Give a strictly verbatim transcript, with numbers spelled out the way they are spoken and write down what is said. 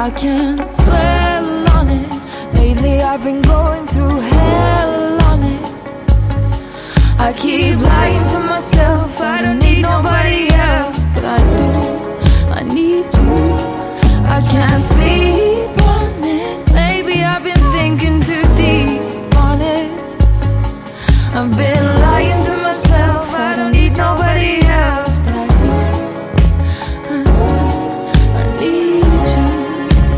I can't dwell on it. Lately I've been going through hell on it. I keep lying to myself, I don't need nobody else, but I do, I need you. I can't sleep